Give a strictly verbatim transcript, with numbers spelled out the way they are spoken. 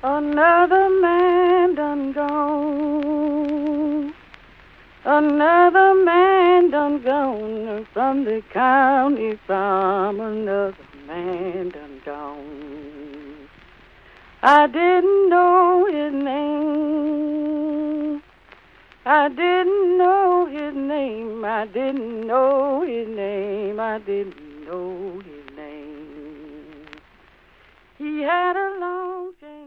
Another man done gone. Another man done gone from the county farm. Another man done gone. I didn't know his name. I didn't know his name. I didn't know his name. I didn't know his name. He had a long chain.